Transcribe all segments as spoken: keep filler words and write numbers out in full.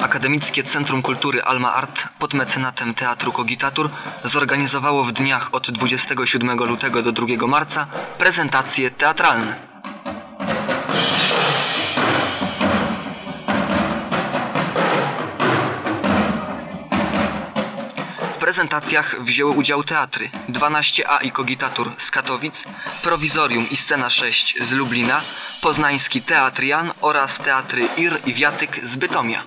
Akademickie Centrum Kultury Alma Art pod mecenatem Teatru Kogitatur zorganizowało w dniach od dwudziestego siódmego lutego do drugiego marca prezentacje teatralne. W prezentacjach wzięły udział teatry dwanaście A i Kogitatur z Katowic, Prowizorium i Scena sześć z Lublina, Poznański Teatr Jan oraz teatry Ir i Wiatyk z Bytomia.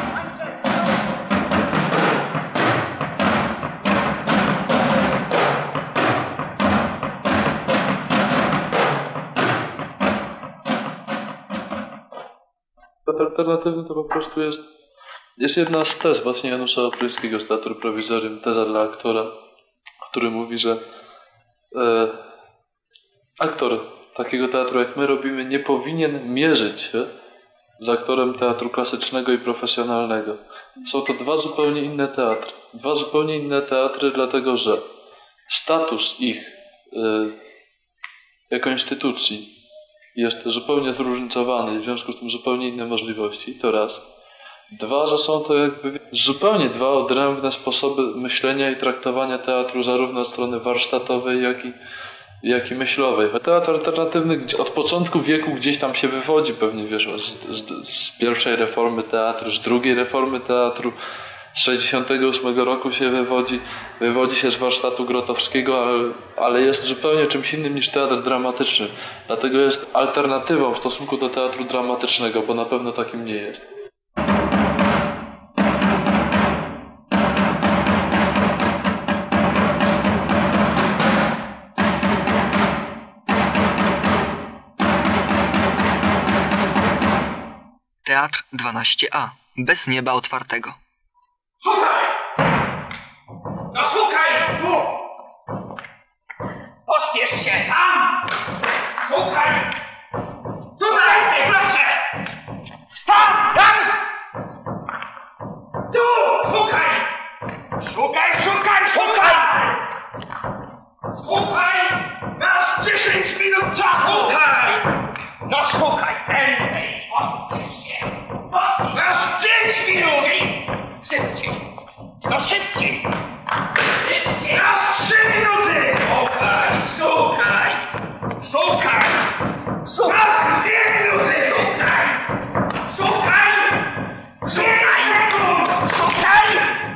Teatr alternatywny to po prostu jest, jest jedna z tez właśnie Janusza Opryńskiego z Teatru Prowizorium, teza dla aktora, który mówi, że e, aktor takiego teatru jak my robimy nie powinien mierzyć się z aktorem teatru klasycznego i profesjonalnego. Są to dwa zupełnie inne teatry. Dwa zupełnie inne teatry, dlatego że status ich e, jako instytucji jest zupełnie zróżnicowany i w związku z tym zupełnie inne możliwości, to raz. Dwa, że są to jakby zupełnie dwa odrębne sposoby myślenia i traktowania teatru zarówno od strony warsztatowej, jak i, jak i myślowej. Teatr alternatywny od początku wieku gdzieś tam się wywodzi pewnie, wiesz, z, z, z pierwszej reformy teatru, z drugiej reformy teatru, z sześćdziesiątego ósmego roku się wywodzi, wywodzi się z warsztatu Grotowskiego, ale, ale jest zupełnie czymś innym niż teatr dramatyczny. Dlatego jest alternatywą w stosunku do teatru dramatycznego, bo na pewno takim nie jest. Teatr dwanaście A. Bez nieba otwartego. Szukaj! No szukaj! Tu! Pospiesz się! Tam! Szukaj! Tutaj! Proszę! Tam! Tam! Tu! Szukaj! Szukaj, szukaj, szukaj! Szukaj! Masz dziesięć minut czasu! Szukaj! No szukaj! Prędzej! Pospiesz się! Pospiesz! Masz pięć minut! Szybciej! No szybciej! Szybciej! Masz trzy minuty! Szukaj! Szukaj! Szukaj! Szukaj! Masz dwie minuty! Szukaj! Szukaj! Szukaj! Szukaj!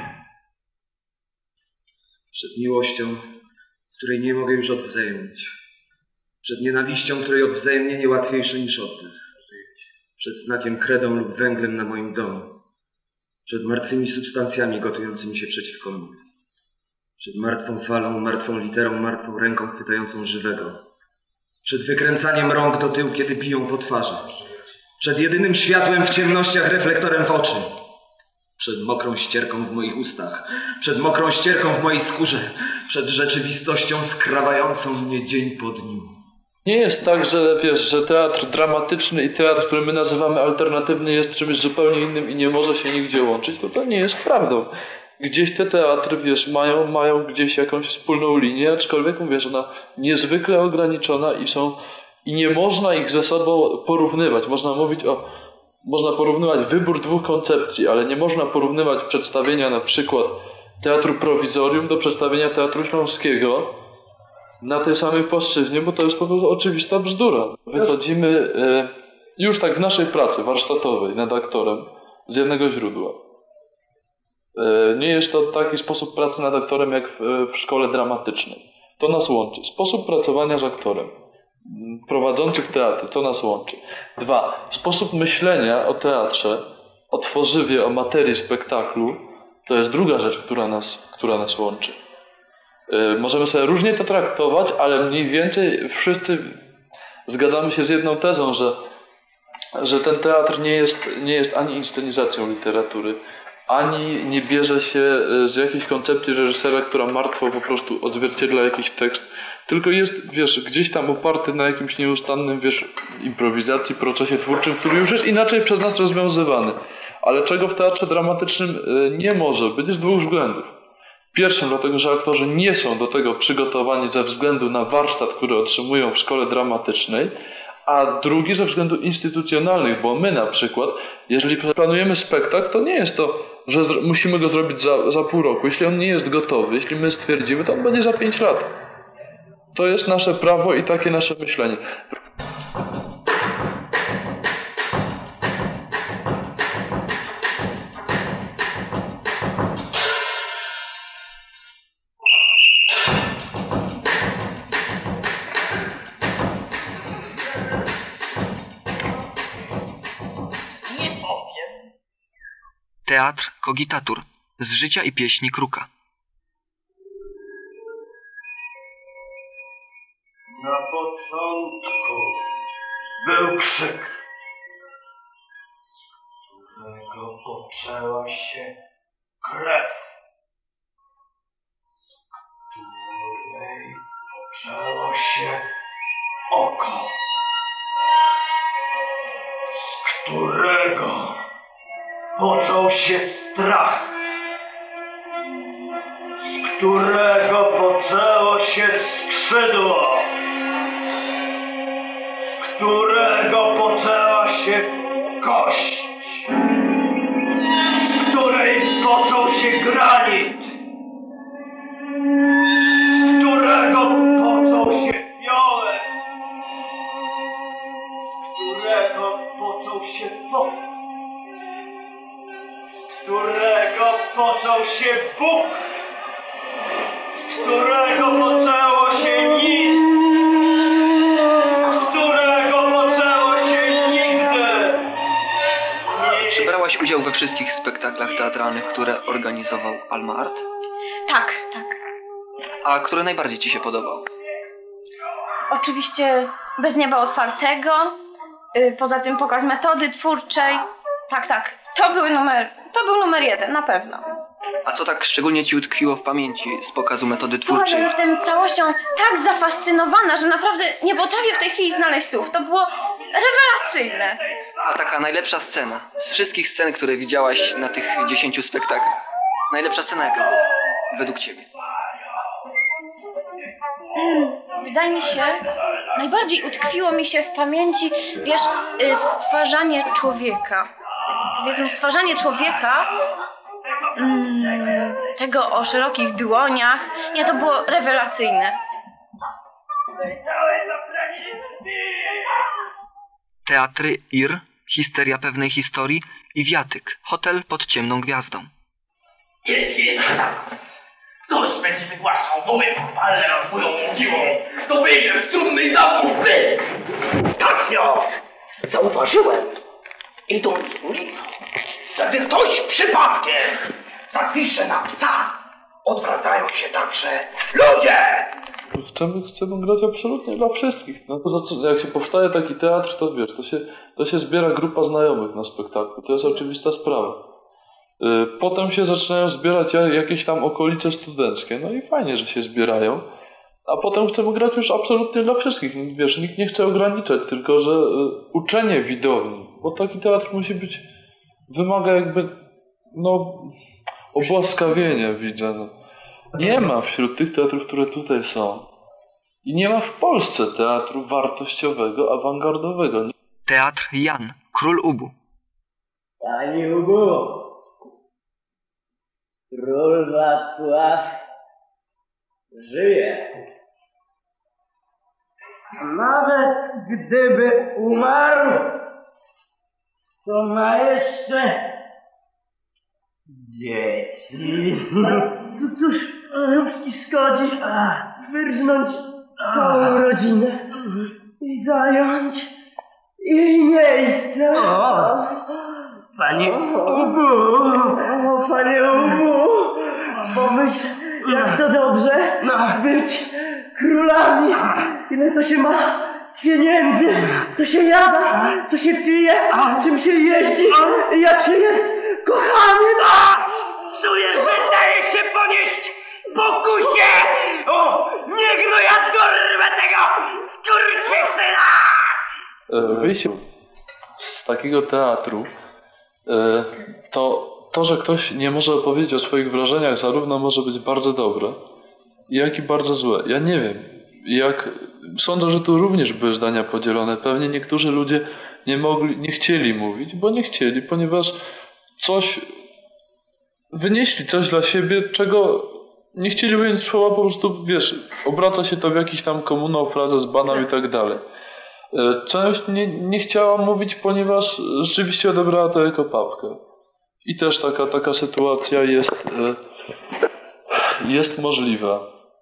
Przed miłością, której nie mogę już odwzajemnić. Przed nienawiścią, której odwzajemnienie łatwiejsze niż oddech. Przed znakiem kredą lub węglem na moim domu. Przed martwymi substancjami gotującymi się przeciwko mnie. Przed martwą falą, martwą literą, martwą ręką chwytającą żywego. Przed wykręcaniem rąk do tyłu, kiedy biją po twarzy. Przed jedynym światłem w ciemnościach, reflektorem w oczy. Przed mokrą ścierką w moich ustach. Przed mokrą ścierką w mojej skórze. Przed rzeczywistością skrawającą mnie dzień po dniu. Nie jest tak, że wiesz, że teatr dramatyczny i teatr, który my nazywamy alternatywny, jest czymś zupełnie innym i nie może się nigdzie łączyć. To to nie jest prawdą. Gdzieś te teatry, wiesz, mają, mają gdzieś jakąś wspólną linię, aczkolwiek mówię, że ona niezwykle ograniczona i są i nie można ich ze sobą porównywać. Można mówić o Można porównywać wybór dwóch koncepcji, ale nie można porównywać przedstawienia na przykład Teatru Prowizorium do przedstawienia Teatru Śląskiego na tej samej płaszczyźnie, bo to jest po prostu oczywista bzdura. Wychodzimy e, już tak w naszej pracy warsztatowej nad aktorem z jednego źródła. E, nie jest to taki sposób pracy nad aktorem jak w, w szkole dramatycznej. To nas łączy. Sposób pracowania z aktorem prowadzących teatry, to nas łączy. Dwa, sposób myślenia o teatrze, o tworzywie, o materii spektaklu, to jest druga rzecz, która nas, która nas łączy. Yy, możemy sobie różnie to traktować, ale mniej więcej wszyscy zgadzamy się z jedną tezą, że, że ten teatr nie jest, nie jest ani inscenizacją literatury, ani nie bierze się z jakiejś koncepcji reżysera, która martwo po prostu odzwierciedla jakiś tekst, tylko jest, wiesz, gdzieś tam oparty na jakimś nieustannym, wiesz, improwizacji, procesie twórczym, który już jest inaczej przez nas rozwiązywany. Ale czego w teatrze dramatycznym nie może być z dwóch względów. Pierwszym dlatego, że aktorzy nie są do tego przygotowani ze względu na warsztat, który otrzymują w szkole dramatycznej, a drugi ze względów instytucjonalnych, bo my na przykład Jeżeli planujemy spektakl, to nie jest to, że zro- musimy go zrobić za, za pół roku. Jeśli on nie jest gotowy, jeśli my stwierdzimy, to on będzie za pięć lat. To jest nasze prawo i takie nasze myślenie. Nie powiem. Teatr Kogitatur z życia i pieśni Kruka. Na początku był krzyk, z którego poczęła się krew, z której poczęło się oko, z którego począł się strach, z którego poczęło się skrzydło, z którego poczęła się kość, z której począł się granit, z którego począł się fiolet, z którego począł się pot, z którego począł się Bóg, z którego poczęło się nic, z którego poczęło się nigdy. Czy brałaś udział we wszystkich spektaklach teatralnych, które organizował Alma Art? Tak, tak. A który najbardziej ci się podobał? Oczywiście Bez nieba otwartego, yy, poza tym pokaz metody twórczej. Tak, tak. To był numer, to był numer jeden, na pewno. A co tak szczególnie ci utkwiło w pamięci z pokazu metody Słuchaj, ja twórczej? jestem całością tak zafascynowana, że naprawdę nie potrafię w tej chwili znaleźć słów. To było rewelacyjne. A taka najlepsza scena z wszystkich scen, które widziałaś na tych dziesięciu spektaklach. Najlepsza scena jaka była? Według ciebie. Wydaje mi się, najbardziej utkwiło mi się w pamięci, wiesz, y, stwarzanie człowieka. Powiedzmy, stwarzanie człowieka, mm, tego o szerokich dłoniach. Nie, to było rewelacyjne. Teatry Ir, Histeria pewnej historii i Wiatyk, hotel pod ciemną gwiazdą. Jest wieża na nas. Ktoś będzie wygłaszał mowy pochwalne nad moją mówiłą. To wyjdę z trumny i dam mu w pysk. Tak, no. Zauważyłem, idąc ulicą, że gdy ktoś przypadkiem zapisze na psa, odwracają się także ludzie. Chcemy, chcemy grać absolutnie dla wszystkich. No, poza co, jak się powstaje taki teatr, to wiesz, to się, to się zbiera grupa znajomych na spektaklu. To jest oczywista sprawa. Yy, potem się zaczynają zbierać ja- jakieś tam okolice studenckie. No i fajnie, że się zbierają. A potem chcemy grać już absolutnie dla wszystkich. No, wiesz, nikt nie chce ograniczać, tylko że yy, uczenie widowni. Bo taki teatr musi być, wymaga jakby, no, obłaskawienia widza. No. Nie ma wśród tych teatrów, które tutaj są. I nie ma w Polsce teatru wartościowego, awangardowego. Teatr Jan, Król Ubu. Panie Ubu, król Wacław żyje. Nawet gdyby umarł, to ma jeszcze dzieci. To cóż, cóż ci szkodzi wyrżnąć całą rodzinę i zająć jej miejsce? O, panie Ubu! O, panie Ubu! Pomyśl, jak to dobrze być królami! Ile to się ma pieniędzy, co się jada, co się pije, czym się jeździ, jak się jest kochany! Czuję, że daje się ponieść pokusie! O, niech no ja dorwę tego skurczysyna! E, Wyjście z takiego teatru, e, to to, że ktoś nie może opowiedzieć o swoich wrażeniach, zarówno może być bardzo dobre, jak i bardzo złe. Ja nie wiem. Jak, sądzę, że tu również były zdania podzielone. Pewnie niektórzy ludzie nie mogli, nie chcieli mówić, bo nie chcieli, ponieważ coś wynieśli coś dla siebie, czego nie chcieli ująć słowa, po prostu, wiesz, obraca się to w jakiś tam komunał, frazę z banan i tak dalej. Część nie, nie chciała mówić, ponieważ rzeczywiście odebrała to jako papkę. I też taka, taka sytuacja jest, jest możliwa.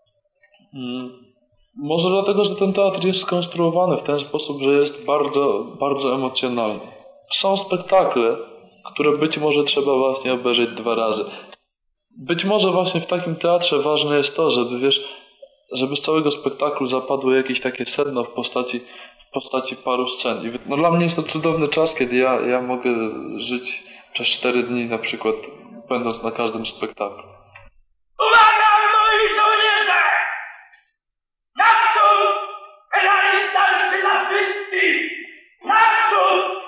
Może dlatego, że ten teatr jest skonstruowany w ten sposób, że jest bardzo, bardzo emocjonalny. Są spektakle, które być może trzeba właśnie obejrzeć dwa razy. Być może właśnie w takim teatrze ważne jest to, żeby, wiesz, żeby z całego spektaklu zapadło jakieś takie sedno w postaci, w postaci paru scen. I no dla mnie jest to cudowny czas, kiedy ja, ja mogę żyć przez cztery dni na przykład, będąc na każdym spektaklu. Uwaga, moi żołnierze! Naprzód! Pedale starczy dla wszystkich! Naprzód!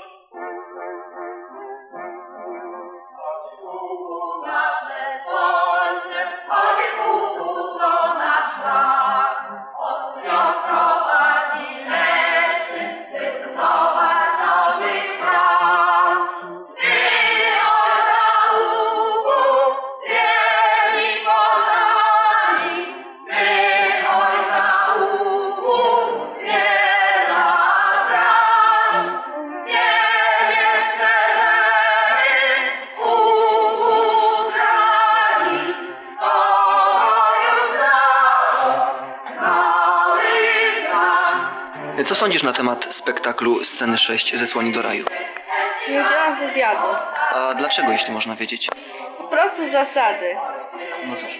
Co sądzisz na temat spektaklu Sceny sześć Zesłani do raju? Nie udzielam wywiadu. A dlaczego, jeśli można wiedzieć? Po prostu z zasady. No cóż.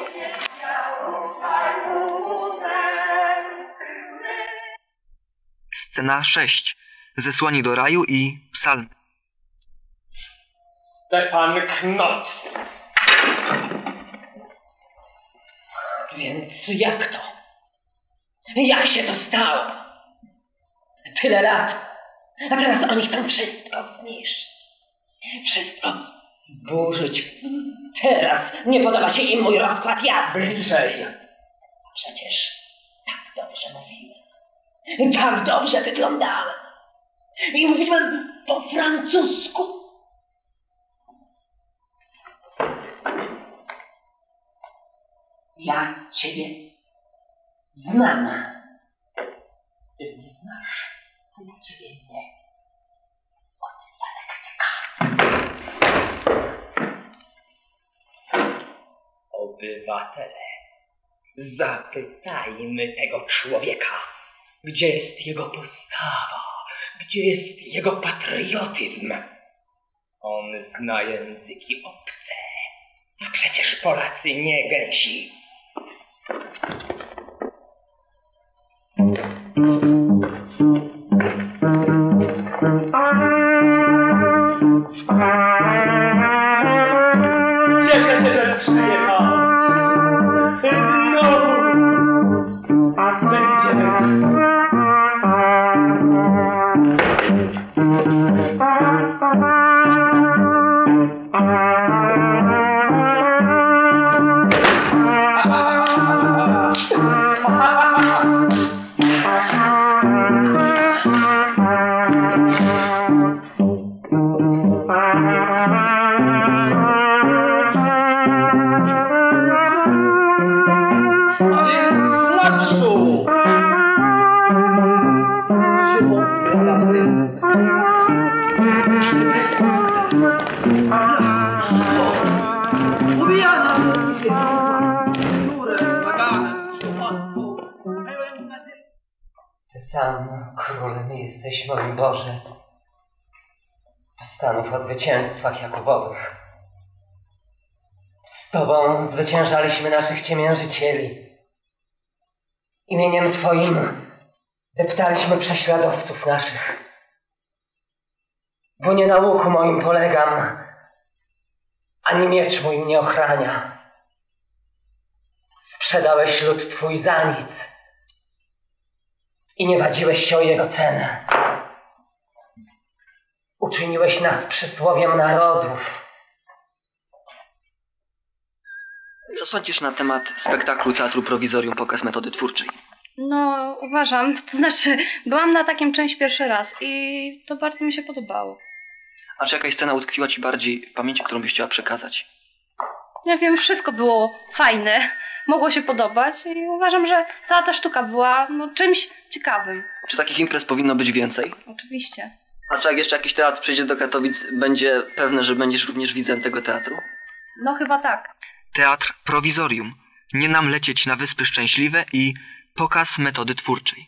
Scena sześć Zesłani do raju i psalm. Stefan Knot. Więc jak to? Jak się to stało? Tyle lat, a teraz oni chcą wszystko zniszczyć. Wszystko zburzyć. Teraz nie podoba się im mój rozkład jazdy. Bliżej. Przecież tak dobrze mówiłem. Tak dobrze wyglądałem. I mówiłem po francusku. Ja ciebie znam. Ty mnie znasz, a ja ciebie nie. Od dialektyka. Obywatele, zapytajmy tego człowieka, gdzie jest jego postawa, gdzie jest jego patriotyzm. On zna języki obce, a przecież Polacy nie gęsi. Cieszę się, że przyjechał. Znowu będziemy razem. A więc naprzód! Szymon Krala to jest Ubijana górę, baganem, przypadku. Ty sam, królem jesteś, mój Boże. Postanów o zwycięstwach Jakubowych. Z Tobą zwyciężaliśmy naszych ciemiężycieli. Imieniem Twoim deptaliśmy prześladowców naszych. Bo nie na łuku moim polegam, ani miecz mój mnie ochrania. Sprzedałeś lud Twój za nic i nie wadziłeś się o jego cenę. Uczyniłeś nas przysłowiem narodów. Co sądzisz na temat spektaklu Teatru Prowizorium Pokaz Metody Twórczej? No, uważam, to znaczy, byłam na takim czymś pierwszy raz i to bardzo mi się podobało. A czy jakaś scena utkwiła ci bardziej w pamięci, którą byś chciała przekazać? Ja wiem, wszystko było fajne, mogło się podobać i uważam, że cała ta sztuka była no, czymś ciekawym. Czy takich imprez powinno być więcej? Oczywiście. A czy jak jeszcze jakiś teatr przyjdzie do Katowic, będzie pewne, że będziesz również widzem tego teatru? No chyba tak. Teatr Prowizorium. Nie nam lecieć na Wyspy Szczęśliwe i pokaz metody twórczej.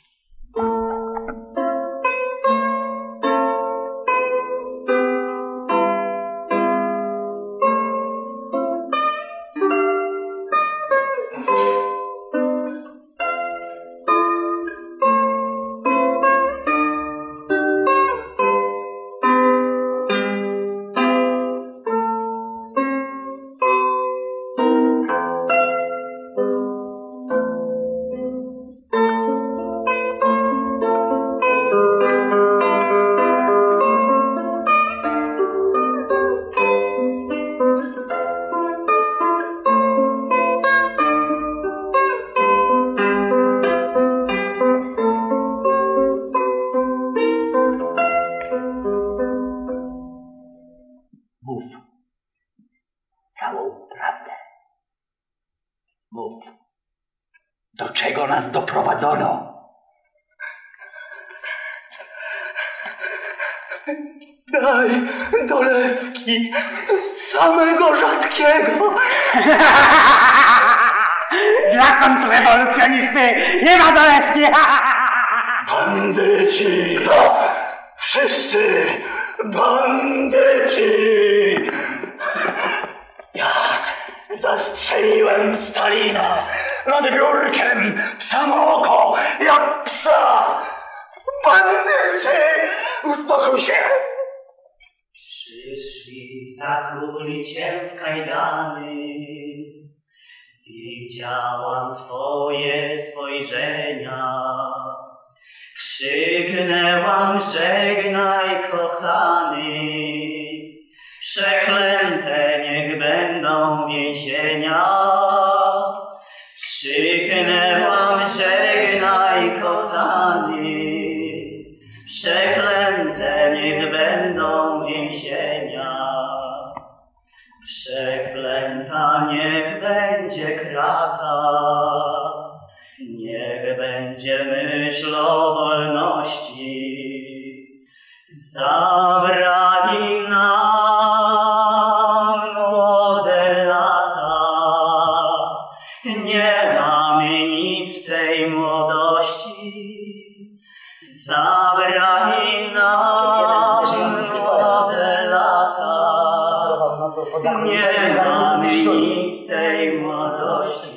Mów całą prawdę. Mów, do czego nas doprowadzono? Daj dolewki samego rzadkiego. Dla kontrrewolucjonisty nie ma dolewki. Bandyci! Kto? Wszyscy bandyci! Ja zastrzeliłem Stalina nad biurkiem w samo oko, jak psa! Bandyci! Uspokój się! Przyszli, zakuli cię w kajdany. Widziałam twoje spojrzenia. Krzyknęłam, żegnaj kochany. Przeklęte niech będą więzienia. Krzyknęłam, żegnaj kochany. Przeklęte niech będą więzienia. Przeklęta niech będzie krata. Niech będzie myśl o wolności. Zabrali nam młode lata. Nie mamy nic tej młodości. Zabrali nam młode lata. Nie mamy nic tej młodości.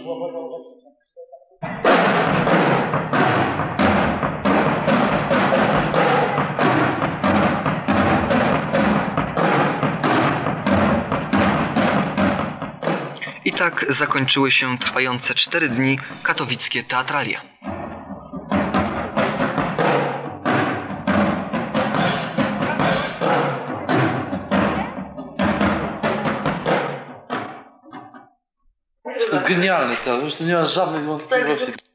I tak zakończyły się trwające cztery dni katowickie teatralia. Jest to genialny teatr, zresztą nie ma żadnych wątpliwości.